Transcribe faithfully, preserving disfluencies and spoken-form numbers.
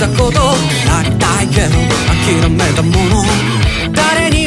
たことなりたいけど諦めたもの誰に